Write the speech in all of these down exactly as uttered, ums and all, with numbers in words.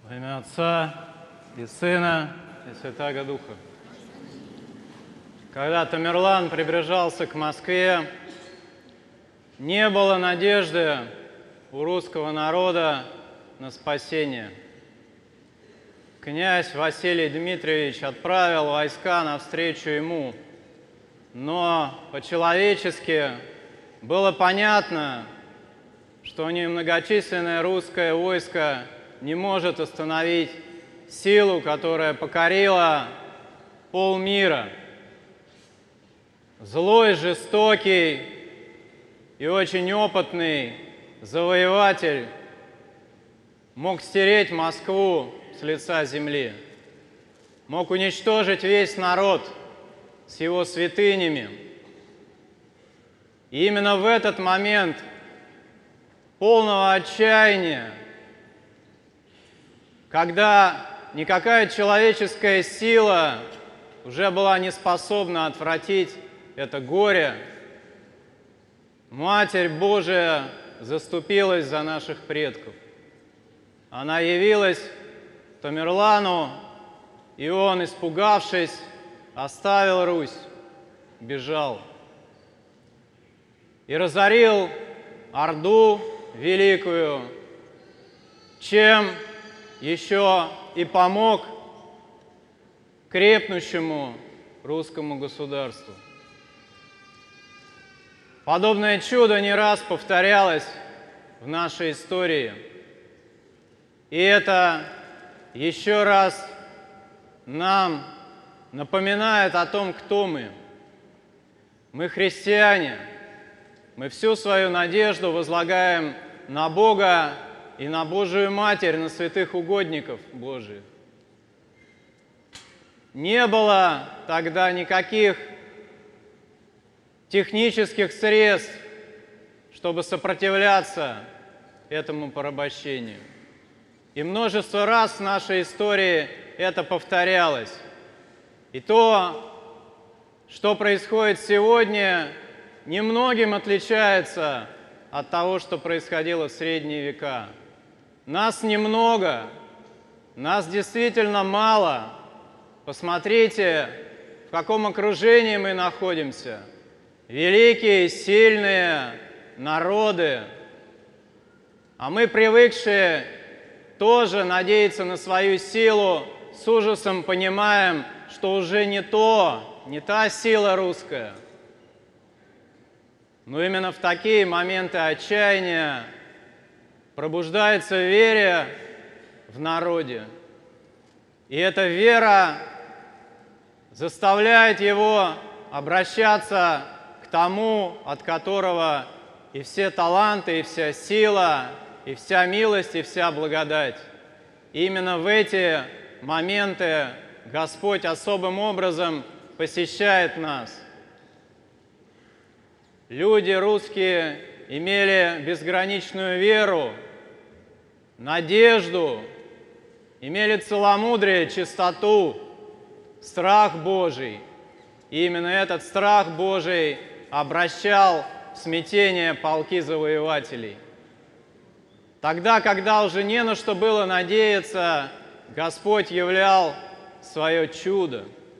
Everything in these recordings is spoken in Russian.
Во имя Отца и Сына и Святаго Духа. Когда Тамерлан приближался к Москве, не было надежды у русского народа на спасение. Князь Василий Дмитриевич отправил войска навстречу ему, но по-человечески было понятно, что немногочисленное русское войско не может остановить силу, которая покорила полмира. Злой, жестокий и очень опытный завоеватель мог стереть Москву с лица земли, мог уничтожить весь народ с его святынями. И именно в этот момент полного отчаяния, когда никакая человеческая сила уже была не способна отвратить это горе, Матерь Божия заступилась за наших предков. Она явилась Тамерлану, и он, испугавшись, оставил Русь, бежал и разорил Орду Великую, чем еще и помог крепнущему русскому государству. Подобное чудо не раз повторялось в нашей истории. И это еще раз нам напоминает о том, кто мы. Мы христиане. Мы всю свою надежду возлагаем на Бога и на Божию Матерь, на святых угодников Божиих. Не было тогда никаких технических средств, чтобы сопротивляться этому порабощению. И множество раз в нашей истории это повторялось. И то, что происходит сегодня, немногим отличается от того, что происходило в средние века. Нас немного, нас действительно мало. Посмотрите, в каком окружении мы находимся. Великие, сильные народы. А мы, привыкшие тоже надеяться на свою силу, с ужасом понимаем, что уже не то, не та сила русская. Но именно в такие моменты отчаяния пробуждается вера в народе. И эта вера заставляет его обращаться к тому, от которого и все таланты, и вся сила, и вся милость, и вся благодать. И именно в эти моменты Господь особым образом посещает нас. Люди русские имели безграничную веру, надежду, имели целомудрие, чистоту, страх Божий. И именно этот страх Божий обращал в смятение полки завоевателей. Тогда, когда уже не на что было надеяться, Господь являл свое чудо.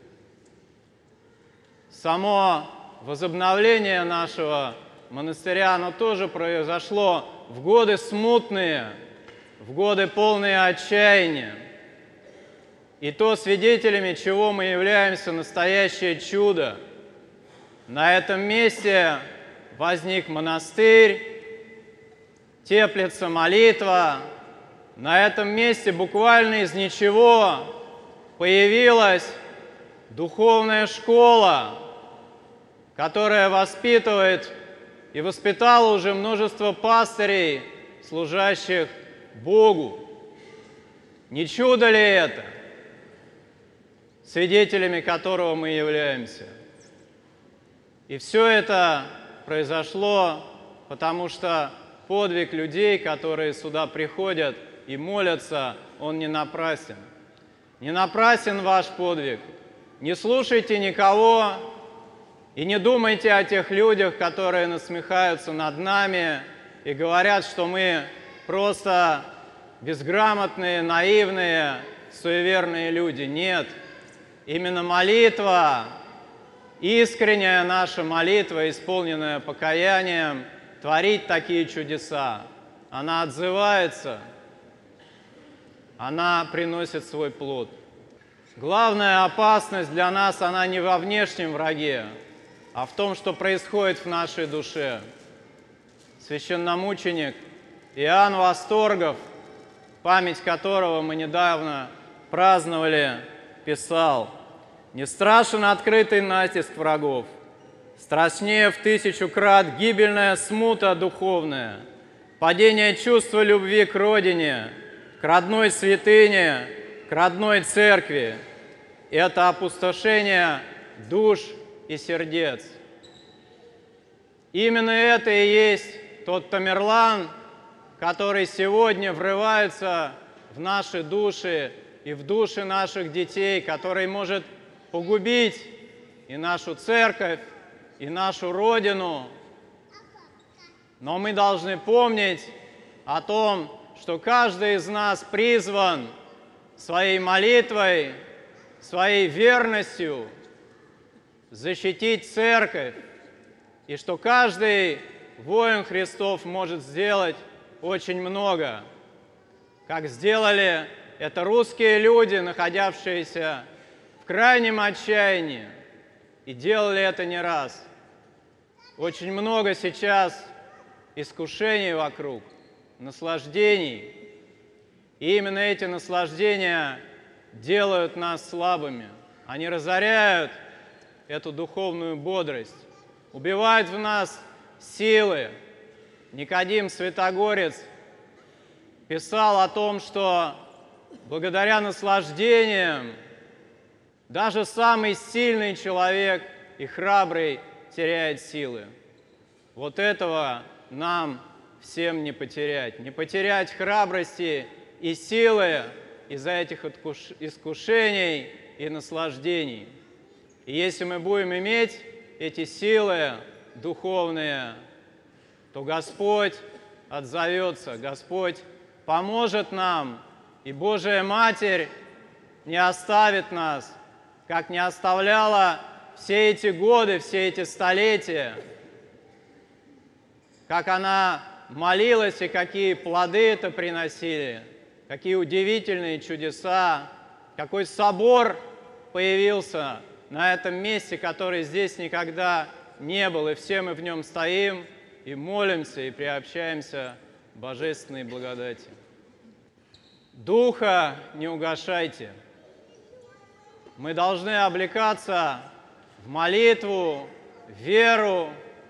Само возобновление нашего монастыря, оно тоже произошло в годы смутные, в годы полные отчаяния. И то, свидетелями чего мы являемся, настоящее чудо. На этом месте возник монастырь, теплится молитва. На этом месте буквально из ничего появилась духовная школа, которая воспитывает и воспитала уже множество пастырей, служащих Богу. Не чудо ли это, свидетелями которого мы являемся? И все это произошло, потому что подвиг людей, которые сюда приходят и молятся, он не напрасен. Не напрасен ваш подвиг. Не слушайте никого и не думайте о тех людях, которые насмехаются над нами и говорят, что мы просто безграмотные, наивные, суеверные люди. Нет. Именно молитва, искренняя наша молитва, исполненная покаянием, творит такие чудеса. Она отзывается, она приносит свой плод. Главная опасность для нас, она не во внешнем враге, а в том, что происходит в нашей душе. Священномученик Иоанн Восторгов, память которого мы недавно праздновали, писал: «Не страшен открытый натиск врагов, страшнее в тысячу крат гибельная смута духовная, падение чувства любви к Родине, к родной святыне, к родной церкви. Это опустошение душ и сердец». Именно это и есть тот Тамерлан, который сегодня врывается в наши души и в души наших детей, который может погубить и нашу церковь, и нашу Родину. Но мы должны помнить о том, что каждый из нас призван своей молитвой, своей верностью защитить церковь, и что каждый воин Христов может сделать очень много, как сделали это русские люди, находившиеся в крайнем отчаянии, и делали это не раз. Очень много сейчас искушений вокруг, наслаждений, и именно эти наслаждения делают нас слабыми. Они разоряют эту духовную бодрость, убивают в нас силы. Никодим Святогорец писал о том, что благодаря наслаждениям даже самый сильный человек и храбрый теряет силы. Вот этого нам всем не потерять. Не потерять храбрости и силы из-за этих искушений и наслаждений. И если мы будем иметь эти силы духовные, то Господь отзовется, Господь поможет нам, и Божия Матерь не оставит нас, как не оставляла все эти годы, все эти столетия, как она молилась и какие плоды это приносили, какие удивительные чудеса, какой собор появился на этом месте, который здесь никогда не был, и все мы в нем стоим и молимся, и приобщаемся к божественной благодати. Духа не угашайте. Мы должны облекаться в молитву, в веру,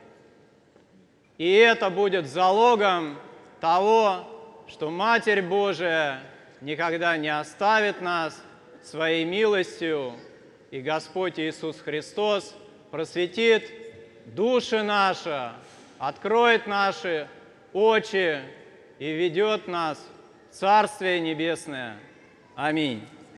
и это будет залогом того, что Матерь Божия никогда не оставит нас своей милостью, и Господь Иисус Христос просветит души наши, откроет наши очи и ведет нас в Царствие Небесное. Аминь.